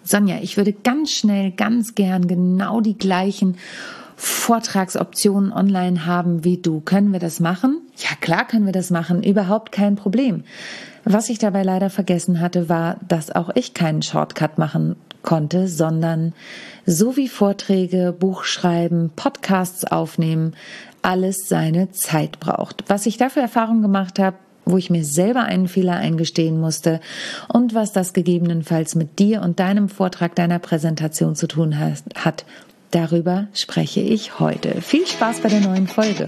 Sonja, ich würde ganz schnell, ganz gern genau die gleichen Vortragsoptionen online haben wie du. Können wir das machen? Ja, klar können wir das machen. Überhaupt kein Problem. Was ich dabei leider vergessen hatte, war, dass auch ich keinen Shortcut machen konnte, sondern so wie Vorträge, Buchschreiben, Podcasts aufnehmen, alles seine Zeit braucht. Was ich dafür Erfahrung gemacht habe, wo ich mir selber einen Fehler eingestehen musste und was das gegebenenfalls mit dir und deinem Vortrag, deiner Präsentation zu tun hat, darüber spreche ich heute. Viel Spaß bei der neuen Folge.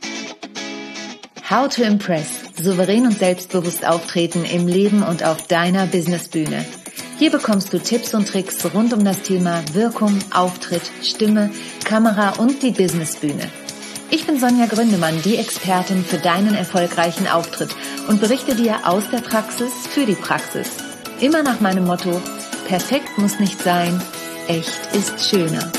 How to Impress. Souverän und selbstbewusst auftreten im Leben und auf deiner Businessbühne. Hier bekommst du Tipps und Tricks rund um das Thema Wirkung, Auftritt, Stimme, Kamera und die Businessbühne. Ich bin Sonja Gründemann, die Expertin für deinen erfolgreichen Auftritt und berichte dir aus der Praxis für die Praxis. Immer nach meinem Motto: perfekt muss nicht sein, echt ist schöner.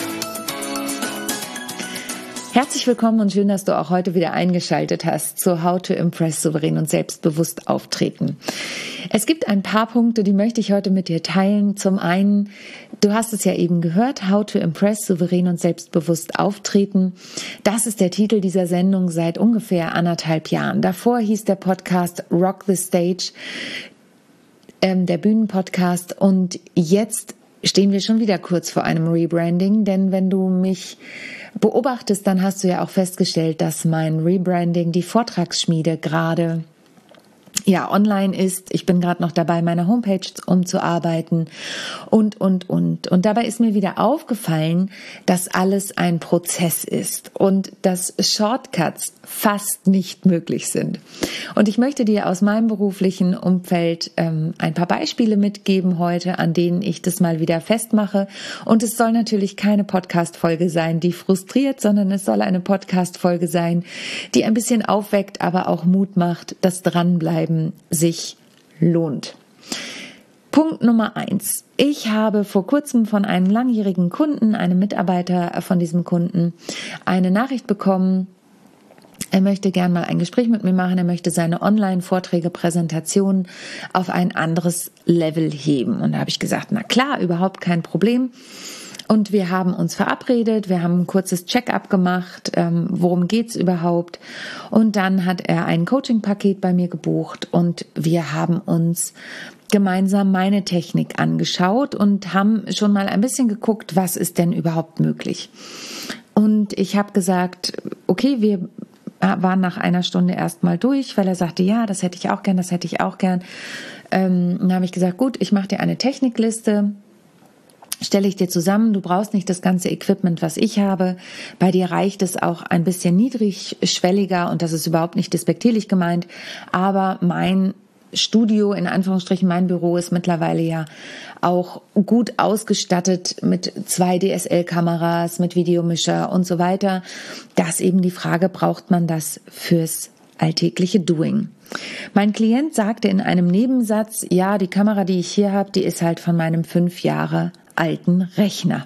Herzlich willkommen und schön, dass du auch heute wieder eingeschaltet hast zu How to Impress souverän und selbstbewusst auftreten. Es gibt ein paar Punkte, die möchte ich heute mit dir teilen. Zum einen, du hast es ja eben gehört, How to Impress souverän und selbstbewusst auftreten. Das ist der Titel dieser Sendung seit ungefähr 1,5 Jahren. Davor hieß der Podcast Rock the Stage, der Bühnenpodcast, und jetzt stehen wir schon wieder kurz vor einem Rebranding, denn wenn du mich beobachtest, dann hast du ja auch festgestellt, dass mein Rebranding, die Vortragsschmiede, gerade online ist. Ich bin gerade noch dabei, meine Homepage umzuarbeiten und. Und dabei ist mir wieder aufgefallen, dass alles ein Prozess ist und dass Shortcuts fast nicht möglich sind. Und ich möchte dir aus meinem beruflichen Umfeld ein paar Beispiele mitgeben heute, an denen ich das mal wieder festmache. Und es soll natürlich keine Podcast-Folge sein, die frustriert, sondern es soll eine Podcast-Folge sein, die ein bisschen aufweckt, aber auch Mut macht, dass Dranbleiben sich lohnt. Punkt Nummer 1. Ich habe vor kurzem von einem langjährigen Kunden, einem Mitarbeiter von diesem Kunden, eine Nachricht bekommen. Er möchte gern mal ein Gespräch mit mir machen. Er möchte seine Online-Vorträge, Präsentationen auf ein anderes Level heben. Und da habe ich gesagt, na klar, überhaupt kein Problem. Und wir haben uns verabredet, wir haben ein kurzes Check-up gemacht, worum geht's überhaupt. Und dann hat er ein Coaching-Paket bei mir gebucht und wir haben uns gemeinsam meine Technik angeschaut und haben schon mal ein bisschen geguckt, was ist denn überhaupt möglich. Und ich habe gesagt, okay, wir waren nach einer Stunde erstmal durch, weil er sagte, ja, das hätte ich auch gern, das hätte ich auch gern. Dann habe ich gesagt, gut, ich mache dir eine Technikliste, stelle ich dir zusammen. Du brauchst nicht das ganze Equipment, was ich habe. Bei dir reicht es auch ein bisschen niedrigschwelliger und das ist überhaupt nicht despektierlich gemeint. Aber mein Studio, in Anführungsstrichen, mein Büro ist mittlerweile ja auch gut ausgestattet mit 2 DSL-Kameras, mit Videomischer und so weiter. Da ist eben die Frage, braucht man das fürs alltägliche Doing? Mein Klient sagte in einem Nebensatz, ja, die Kamera, die ich hier habe, die ist halt von meinem 5 Jahre alten Rechner.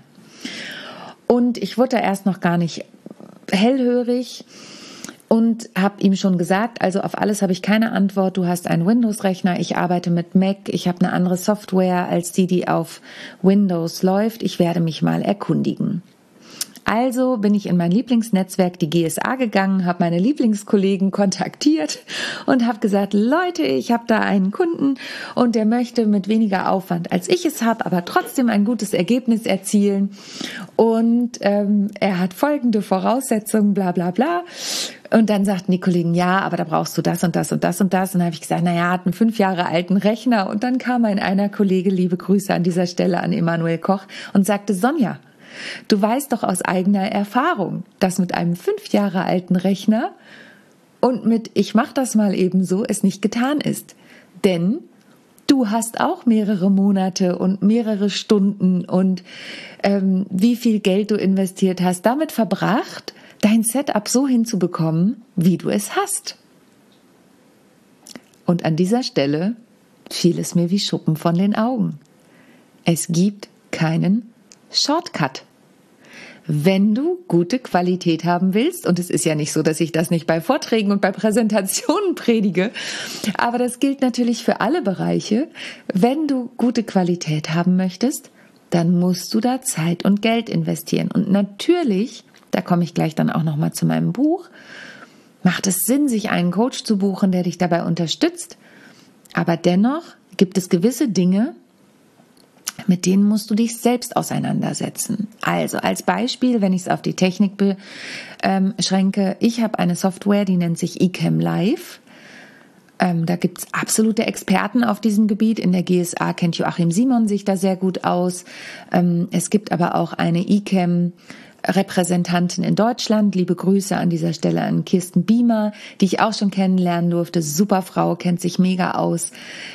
Und ich wurde da erst noch gar nicht hellhörig und habe ihm schon gesagt, also auf alles habe ich keine Antwort. Du hast einen Windows-Rechner, ich arbeite mit Mac, ich habe eine andere Software als die auf Windows läuft. Ich werde mich mal erkundigen. Also bin ich in mein Lieblingsnetzwerk, die GSA, gegangen, habe meine Lieblingskollegen kontaktiert und habe gesagt, Leute, ich habe da einen Kunden und der möchte mit weniger Aufwand, als ich es habe, aber trotzdem ein gutes Ergebnis erzielen. Und er hat folgende Voraussetzungen, bla bla bla. Und dann sagten die Kollegen, ja, aber da brauchst du das und das und das und das. Und dann habe ich gesagt, naja, hat einen 5 Jahre alten Rechner. Und dann kam einer Kollege, liebe Grüße an dieser Stelle an Emanuel Koch, und sagte, Sonja, du weißt doch aus eigener Erfahrung, dass mit einem 5 Jahre alten Rechner und mit ich mach das mal eben so es nicht getan ist. Denn du hast auch mehrere Monate und mehrere Stunden und wie viel Geld du investiert hast, damit verbracht, dein Setup so hinzubekommen, wie du es hast. Und an dieser Stelle fiel es mir wie Schuppen von den Augen. Es gibt keinen Shortcut. Wenn du gute Qualität haben willst, und es ist ja nicht so, dass ich das nicht bei Vorträgen und bei Präsentationen predige, aber das gilt natürlich für alle Bereiche, wenn du gute Qualität haben möchtest, dann musst du da Zeit und Geld investieren. Und natürlich, da komme ich gleich dann auch nochmal zu meinem Buch, macht es Sinn, sich einen Coach zu buchen, der dich dabei unterstützt. Aber dennoch gibt es gewisse Dinge, mit denen musst du dich selbst auseinandersetzen. Also als Beispiel, wenn ich es auf die Technik beschränke, ich habe eine Software, die nennt sich eCam Live. Da gibt es absolute Experten auf diesem Gebiet. In der GSA kennt Joachim Simon sich da sehr gut aus. Es gibt aber auch eine eCam-Repräsentantin in Deutschland. Liebe Grüße an dieser Stelle an Kirsten Biemer, die ich auch schon kennenlernen durfte. Super Frau, kennt sich mega aus.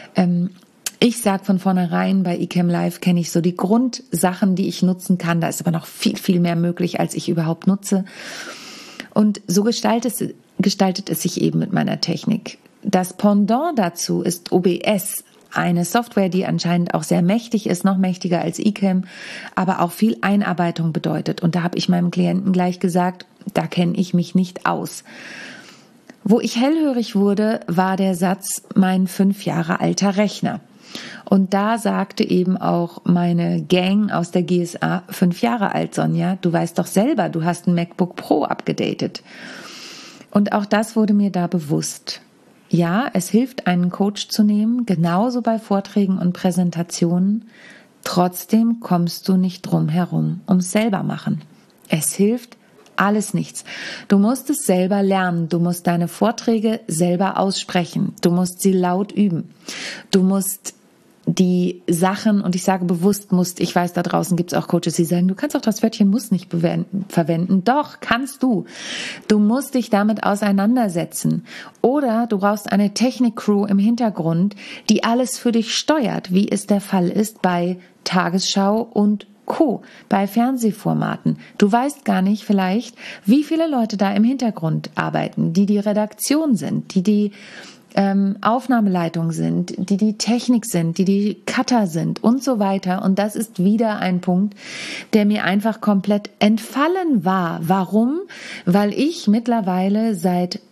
Ich sage von vornherein, bei eCam Live kenne ich so die Grundsachen, die ich nutzen kann. Da ist aber noch viel, viel mehr möglich, als ich überhaupt nutze. Und so gestaltet es sich eben mit meiner Technik. Das Pendant dazu ist OBS, eine Software, die anscheinend auch sehr mächtig ist, noch mächtiger als eCam, aber auch viel Einarbeitung bedeutet. Und da habe ich meinem Klienten gleich gesagt, da kenne ich mich nicht aus. Wo ich hellhörig wurde, war der Satz, mein 5 Jahre alter Rechner. Und da sagte eben auch meine Gang aus der GSA, 5 Jahre alt, Sonja, du weißt doch selber, du hast ein MacBook Pro abgedatet. Und auch das wurde mir da bewusst. Ja, es hilft, einen Coach zu nehmen, genauso bei Vorträgen und Präsentationen. Trotzdem kommst du nicht drum herum, ums selber machen. Es hilft alles nichts. Du musst es selber lernen. Du musst deine Vorträge selber aussprechen. Du musst sie laut üben. Du musst die Sachen, und ich sage bewusst musst, ich weiß, da draußen gibt es auch Coaches, die sagen, du kannst auch das Wörtchen muss nicht verwenden. Doch, kannst du. Du musst dich damit auseinandersetzen. Oder du brauchst eine Technik-Crew im Hintergrund, die alles für dich steuert, wie es der Fall ist bei Tagesschau und Co., bei Fernsehformaten. Du weißt gar nicht vielleicht, wie viele Leute da im Hintergrund arbeiten, die Redaktion sind, die Aufnahmeleitung sind, die Technik sind, die Cutter sind und so weiter. Und das ist wieder ein Punkt, der mir einfach komplett entfallen war. Warum? Weil ich mittlerweile seit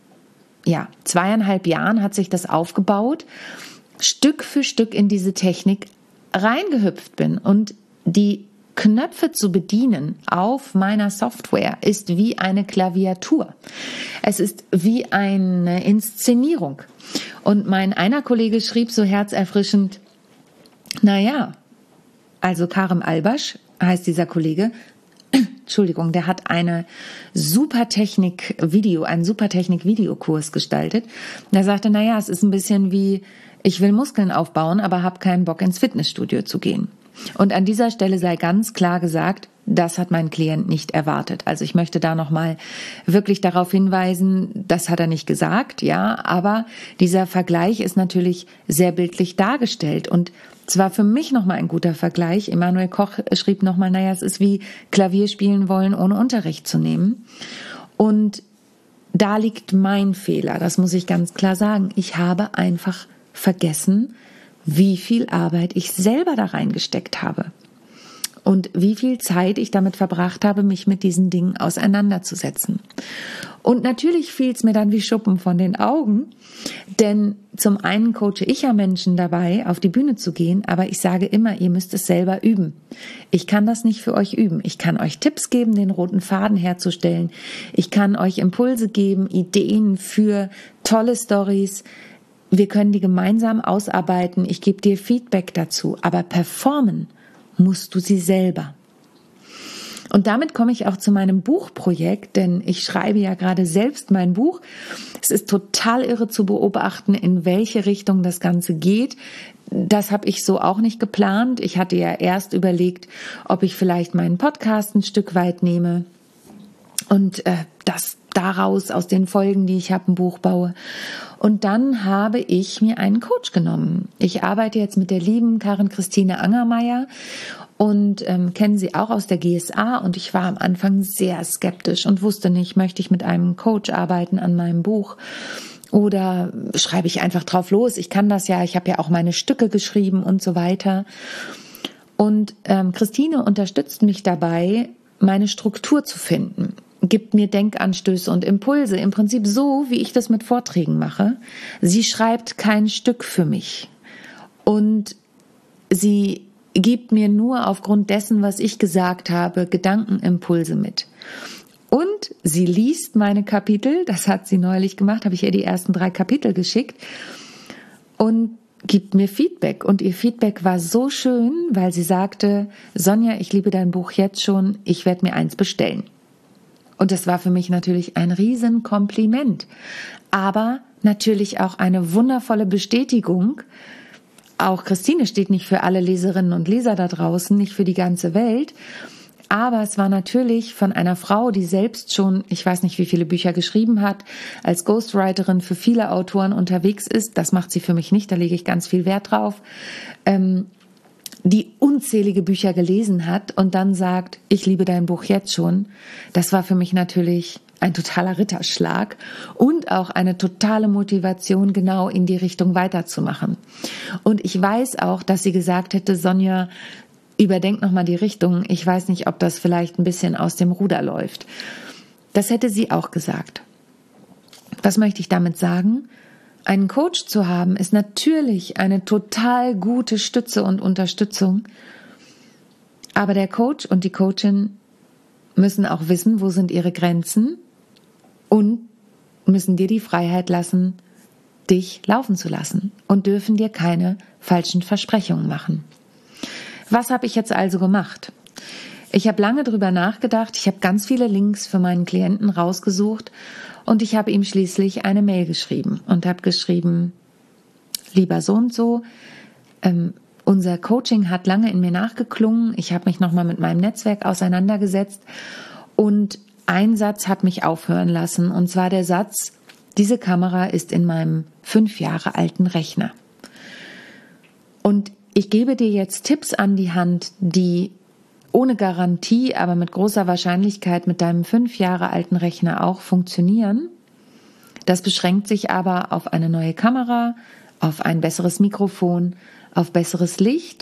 2,5 Jahren hat sich das aufgebaut, Stück für Stück in diese Technik reingehüpft bin. Und die Knöpfe zu bedienen auf meiner Software ist wie eine Klaviatur. Es ist wie eine Inszenierung. Und mein einer Kollege schrieb so herzerfrischend, also Karim Albasch heißt dieser Kollege, Entschuldigung, der hat einen super Technik-Videokurs gestaltet. Der sagte, es ist ein bisschen wie, ich will Muskeln aufbauen, aber habe keinen Bock ins Fitnessstudio zu gehen. Und an dieser Stelle sei ganz klar gesagt, das hat mein Klient nicht erwartet. Also ich möchte da nochmal wirklich darauf hinweisen, das hat er nicht gesagt, aber dieser Vergleich ist natürlich sehr bildlich dargestellt. Und zwar für mich nochmal ein guter Vergleich. Emanuel Koch schrieb nochmal, es ist wie Klavier spielen wollen, ohne Unterricht zu nehmen. Und da liegt mein Fehler, das muss ich ganz klar sagen. Ich habe einfach vergessen, wie viel Arbeit ich selber da reingesteckt habe und wie viel Zeit ich damit verbracht habe, mich mit diesen Dingen auseinanderzusetzen. Und natürlich fiel es mir dann wie Schuppen von den Augen, denn zum einen coache ich ja Menschen dabei, auf die Bühne zu gehen, aber ich sage immer, ihr müsst es selber üben. Ich kann das nicht für euch üben. Ich kann euch Tipps geben, den roten Faden herzustellen. Ich kann euch Impulse geben, Ideen für tolle Storys. Wir können die gemeinsam ausarbeiten. Ich gebe dir Feedback dazu. Aber performen musst du sie selber. Und damit komme ich auch zu meinem Buchprojekt, denn ich schreibe ja gerade selbst mein Buch. Es ist total irre zu beobachten, in welche Richtung das Ganze geht. Das habe ich so auch nicht geplant. Ich hatte ja erst überlegt, ob ich vielleicht meinen Podcast ein Stück weit nehme und das daraus aus den Folgen, die ich habe, ein Buch baue. Und dann habe ich mir einen Coach genommen. Ich arbeite jetzt mit der lieben Karin-Christine Angermeier und kenne sie auch aus der GSA. Und ich war am Anfang sehr skeptisch und wusste nicht, möchte ich mit einem Coach arbeiten an meinem Buch oder schreibe ich einfach drauf los. Ich kann das ja, ich habe ja auch meine Stücke geschrieben und so weiter. Und Christine unterstützt mich dabei, meine Struktur zu finden. Gibt mir Denkanstöße und Impulse, im Prinzip so, wie ich das mit Vorträgen mache. Sie schreibt kein Stück für mich und sie gibt mir nur aufgrund dessen, was ich gesagt habe, Gedankenimpulse mit. Und sie liest meine Kapitel, das hat sie neulich gemacht, habe ich ihr die ersten 3 Kapitel geschickt und gibt mir Feedback. Und ihr Feedback war so schön, weil sie sagte, Sonja, ich liebe dein Buch jetzt schon, ich werde mir eins bestellen. Und das war für mich natürlich ein Riesenkompliment, aber natürlich auch eine wundervolle Bestätigung. Auch Christine steht nicht für alle Leserinnen und Leser da draußen, nicht für die ganze Welt. Aber es war natürlich von einer Frau, die selbst schon, ich weiß nicht, wie viele Bücher geschrieben hat, als Ghostwriterin für viele Autoren unterwegs ist. Das macht sie für mich nicht, da lege ich ganz viel Wert drauf. Die unzählige Bücher gelesen hat und dann sagt, ich liebe dein Buch jetzt schon. Das war für mich natürlich ein totaler Ritterschlag und auch eine totale Motivation, genau in die Richtung weiterzumachen. Und ich weiß auch, dass sie gesagt hätte, Sonja, überdenk nochmal die Richtung. Ich weiß nicht, ob das vielleicht ein bisschen aus dem Ruder läuft. Das hätte sie auch gesagt. Was möchte ich damit sagen? Einen Coach zu haben, ist natürlich eine total gute Stütze und Unterstützung. Aber der Coach und die Coachin müssen auch wissen, wo sind ihre Grenzen und müssen dir die Freiheit lassen, dich laufen zu lassen und dürfen dir keine falschen Versprechungen machen. Was habe ich jetzt also gemacht? Ich habe lange drüber nachgedacht, ich habe ganz viele Links für meinen Klienten rausgesucht und ich habe ihm schließlich eine Mail geschrieben und habe geschrieben, lieber so und so, unser Coaching hat lange in mir nachgeklungen, ich habe mich nochmal mit meinem Netzwerk auseinandergesetzt und ein Satz hat mich aufhören lassen und zwar der Satz, diese Kamera ist in meinem 5 Jahre alten Rechner. Und ich gebe dir jetzt Tipps an die Hand, die ohne Garantie, aber mit großer Wahrscheinlichkeit mit deinem 5 Jahre alten Rechner auch funktionieren. Das beschränkt sich aber auf eine neue Kamera, auf ein besseres Mikrofon, auf besseres Licht.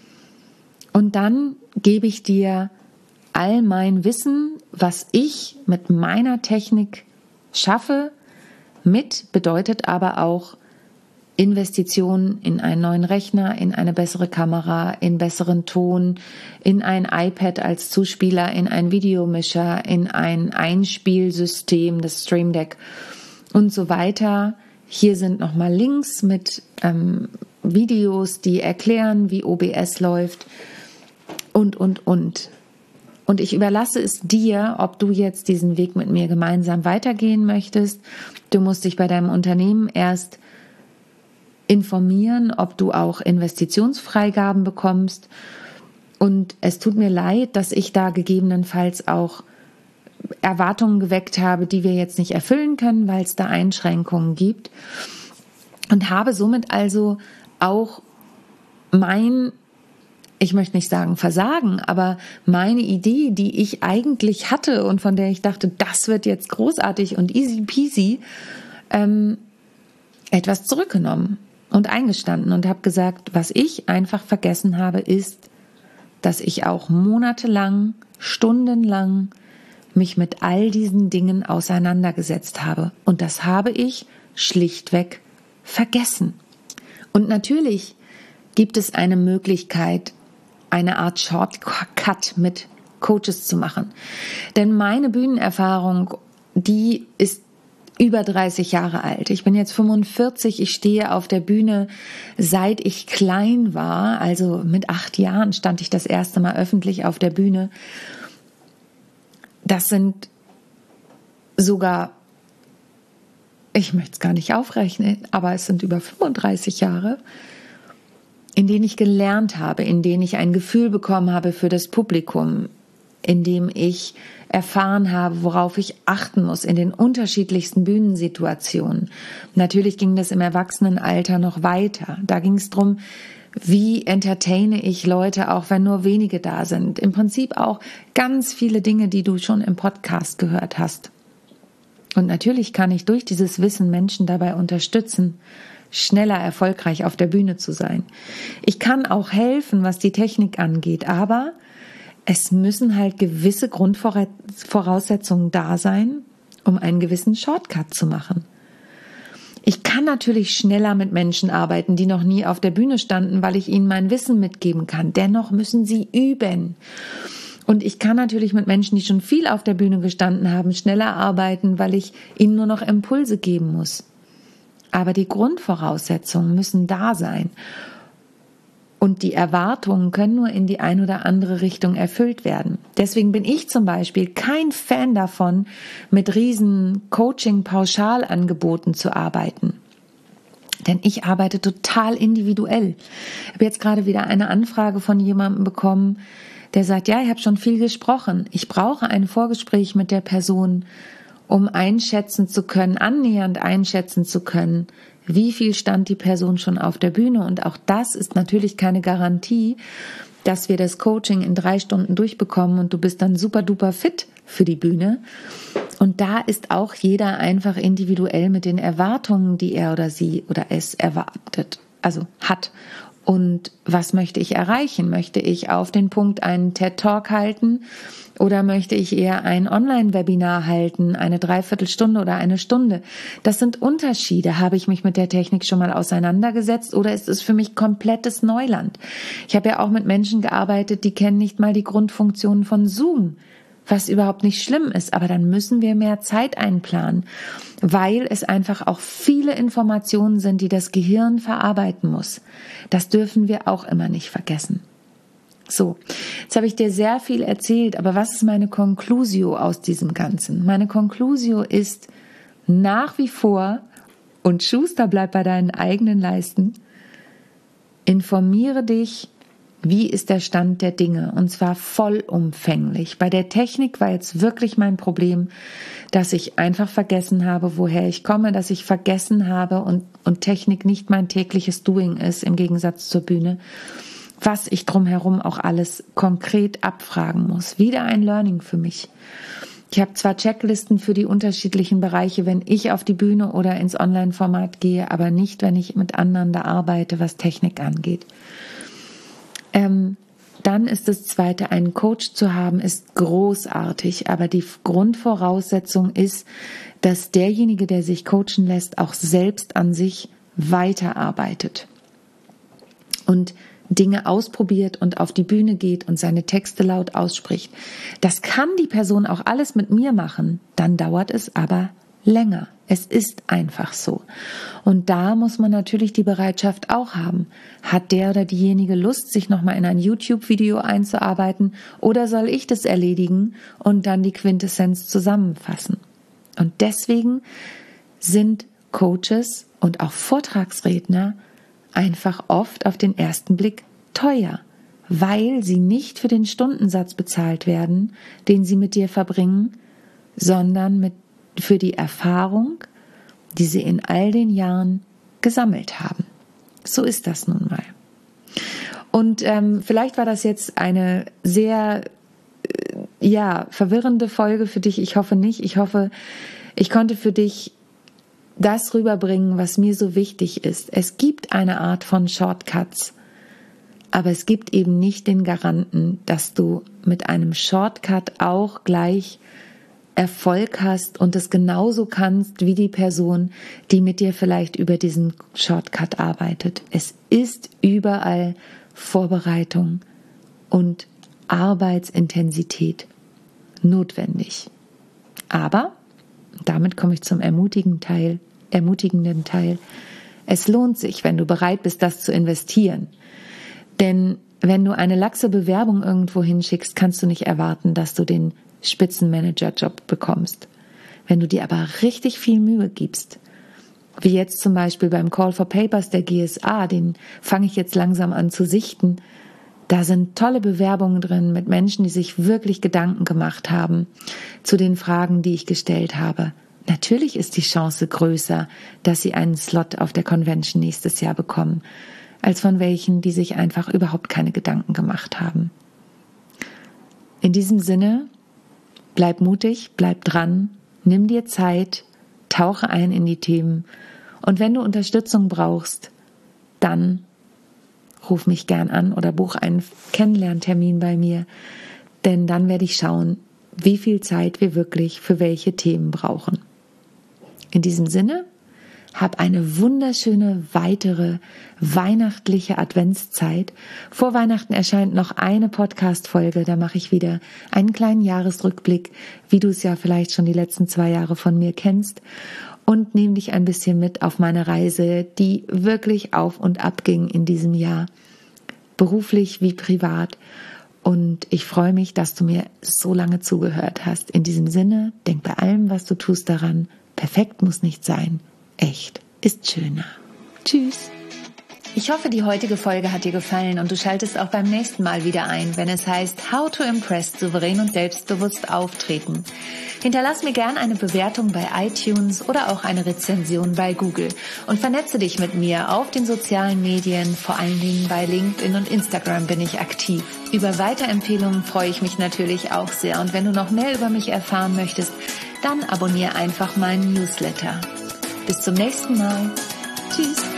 Und dann gebe ich dir all mein Wissen, was ich mit meiner Technik schaffe, mit, bedeutet aber auch Investitionen in einen neuen Rechner, in eine bessere Kamera, in besseren Ton, in ein iPad als Zuspieler, in ein Videomischer, in ein Einspielsystem, das Stream Deck und so weiter. Hier sind nochmal Links mit Videos, die erklären, wie OBS läuft und. Und ich überlasse es dir, ob du jetzt diesen Weg mit mir gemeinsam weitergehen möchtest. Du musst dich bei deinem Unternehmen erst informieren, ob du auch Investitionsfreigaben bekommst. Und es tut mir leid, dass ich da gegebenenfalls auch Erwartungen geweckt habe, die wir jetzt nicht erfüllen können, weil es da Einschränkungen gibt. Und habe somit also auch ich möchte nicht sagen Versagen, aber meine Idee, die ich eigentlich hatte und von der ich dachte, das wird jetzt großartig und easy peasy, etwas zurückgenommen und eingestanden und habe gesagt, was ich einfach vergessen habe, ist, dass ich auch monatelang, stundenlang mich mit all diesen Dingen auseinandergesetzt habe. Und das habe ich schlichtweg vergessen. Und natürlich gibt es eine Möglichkeit, eine Art Shortcut mit Coaches zu machen. Denn meine Bühnenerfahrung, die ist über 30 Jahre alt. Ich bin jetzt 45, ich stehe auf der Bühne, seit ich klein war, also mit 8 Jahren stand ich das erste Mal öffentlich auf der Bühne. Das sind sogar, ich möchte es gar nicht aufrechnen, aber es sind über 35 Jahre, in denen ich gelernt habe, in denen ich ein Gefühl bekommen habe für das Publikum, in dem ich erfahren habe, worauf ich achten muss in den unterschiedlichsten Bühnensituationen. Natürlich ging das im Erwachsenenalter noch weiter. Da ging es darum, wie entertaine ich Leute, auch wenn nur wenige da sind. Im Prinzip auch ganz viele Dinge, die du schon im Podcast gehört hast. Und natürlich kann ich durch dieses Wissen Menschen dabei unterstützen, schneller erfolgreich auf der Bühne zu sein. Ich kann auch helfen, was die Technik angeht, aber es müssen halt gewisse Grundvoraussetzungen da sein, um einen gewissen Shortcut zu machen. Ich kann natürlich schneller mit Menschen arbeiten, die noch nie auf der Bühne standen, weil ich ihnen mein Wissen mitgeben kann. Dennoch müssen sie üben. Und ich kann natürlich mit Menschen, die schon viel auf der Bühne gestanden haben, schneller arbeiten, weil ich ihnen nur noch Impulse geben muss. Aber die Grundvoraussetzungen müssen da sein. Und die Erwartungen können nur in die ein oder andere Richtung erfüllt werden. Deswegen bin ich zum Beispiel kein Fan davon, mit riesen Coaching-Pauschalangeboten zu arbeiten. Denn ich arbeite total individuell. Ich habe jetzt gerade wieder eine Anfrage von jemandem bekommen, der sagt, ja, ich habe schon viel gesprochen. Ich brauche ein Vorgespräch mit der Person, um einschätzen zu können, annähernd einschätzen zu können, wie viel stand die Person schon auf der Bühne. Und auch das ist natürlich keine Garantie, dass wir das Coaching in 3 Stunden durchbekommen und du bist dann super duper fit für die Bühne. Und da ist auch jeder einfach individuell mit den Erwartungen, die er oder sie oder es erwartet, also hat. Und was möchte ich erreichen? Möchte ich auf den Punkt einen TED-Talk halten oder möchte ich eher ein Online-Webinar halten, eine Dreiviertelstunde oder eine Stunde? Das sind Unterschiede. Habe ich mich mit der Technik schon mal auseinandergesetzt oder ist es für mich komplettes Neuland? Ich habe ja auch mit Menschen gearbeitet, die kennen nicht mal die Grundfunktionen von Zoom, was überhaupt nicht schlimm ist, aber dann müssen wir mehr Zeit einplanen, weil es einfach auch viele Informationen sind, die das Gehirn verarbeiten muss. Das dürfen wir auch immer nicht vergessen. So, jetzt habe ich dir sehr viel erzählt, aber was ist meine Conclusio aus diesem Ganzen? Meine Conclusio ist nach wie vor, und Schuster, bleib bei deinen eigenen Leisten, informiere dich, wie ist der Stand der Dinge? Und zwar vollumfänglich. Bei der Technik war jetzt wirklich mein Problem, dass ich einfach vergessen habe, woher ich komme, dass ich vergessen habe und Technik nicht mein tägliches Doing ist, im Gegensatz zur Bühne, was ich drumherum auch alles konkret abfragen muss. Wieder ein Learning für mich. Ich habe zwar Checklisten für die unterschiedlichen Bereiche, wenn ich auf die Bühne oder ins Online-Format gehe, aber nicht, wenn ich mit anderen da arbeite, was Technik angeht. Dann ist das Zweite, einen Coach zu haben, ist großartig, aber die Grundvoraussetzung ist, dass derjenige, der sich coachen lässt, auch selbst an sich weiterarbeitet und Dinge ausprobiert und auf die Bühne geht und seine Texte laut ausspricht. Das kann die Person auch alles mit mir machen, dann dauert es aber länger. Es ist einfach so. Und da muss man natürlich die Bereitschaft auch haben. Hat der oder diejenige Lust, sich nochmal in ein YouTube-Video einzuarbeiten, oder soll ich das erledigen und dann die Quintessenz zusammenfassen? Und deswegen sind Coaches und auch Vortragsredner einfach oft auf den ersten Blick teuer, weil sie nicht für den Stundensatz bezahlt werden, den sie mit dir verbringen, sondern für die Erfahrung, die sie in all den Jahren gesammelt haben. So ist das nun mal. Und vielleicht war das jetzt eine sehr verwirrende Folge für dich. Ich hoffe nicht. Ich hoffe, ich konnte für dich das rüberbringen, was mir so wichtig ist. Es gibt eine Art von Shortcuts, aber es gibt eben nicht den Garanten, dass du mit einem Shortcut auch gleich Erfolg hast und es genauso kannst wie die Person, die mit dir vielleicht über diesen Shortcut arbeitet. Es ist überall Vorbereitung und Arbeitsintensität notwendig. Aber, damit komme ich zum ermutigenden Teil, es lohnt sich, wenn du bereit bist, das zu investieren. Denn wenn du eine laxe Bewerbung irgendwo hinschickst, kannst du nicht erwarten, dass du den Spitzenmanager-Job bekommst. Wenn du dir aber richtig viel Mühe gibst, wie jetzt zum Beispiel beim Call for Papers der GSA, den fange ich jetzt langsam an zu sichten, da sind tolle Bewerbungen drin mit Menschen, die sich wirklich Gedanken gemacht haben zu den Fragen, die ich gestellt habe. Natürlich ist die Chance größer, dass sie einen Slot auf der Convention nächstes Jahr bekommen, als von welchen, die sich einfach überhaupt keine Gedanken gemacht haben. In diesem Sinne, bleib mutig, bleib dran, nimm dir Zeit, tauche ein in die Themen und wenn du Unterstützung brauchst, dann ruf mich gern an oder buch einen Kennenlerntermin bei mir, denn dann werde ich schauen, wie viel Zeit wir wirklich für welche Themen brauchen. In diesem Sinne, Hab eine wunderschöne weitere weihnachtliche Adventszeit. Vor Weihnachten erscheint noch eine Podcast-Folge. Da mache ich wieder einen kleinen Jahresrückblick, wie du es ja vielleicht schon die letzten 2 Jahre von mir kennst. Und nehme dich ein bisschen mit auf meine Reise, die wirklich auf und ab ging in diesem Jahr. Beruflich wie privat. Und ich freue mich, dass du mir so lange zugehört hast. In diesem Sinne, denk bei allem, was du tust, daran, perfekt muss nicht sein. Echt ist schöner. Tschüss. Ich hoffe, die heutige Folge hat dir gefallen und du schaltest auch beim nächsten Mal wieder ein, wenn es heißt How to Impress souverän und selbstbewusst auftreten. Hinterlass mir gern eine Bewertung bei iTunes oder auch eine Rezension bei Google und vernetze dich mit mir auf den sozialen Medien, vor allen Dingen bei LinkedIn und Instagram bin ich aktiv. Über Weiterempfehlungen freue ich mich natürlich auch sehr und wenn du noch mehr über mich erfahren möchtest, dann abonniere einfach meinen Newsletter. Bis zum nächsten Mal. Tschüss.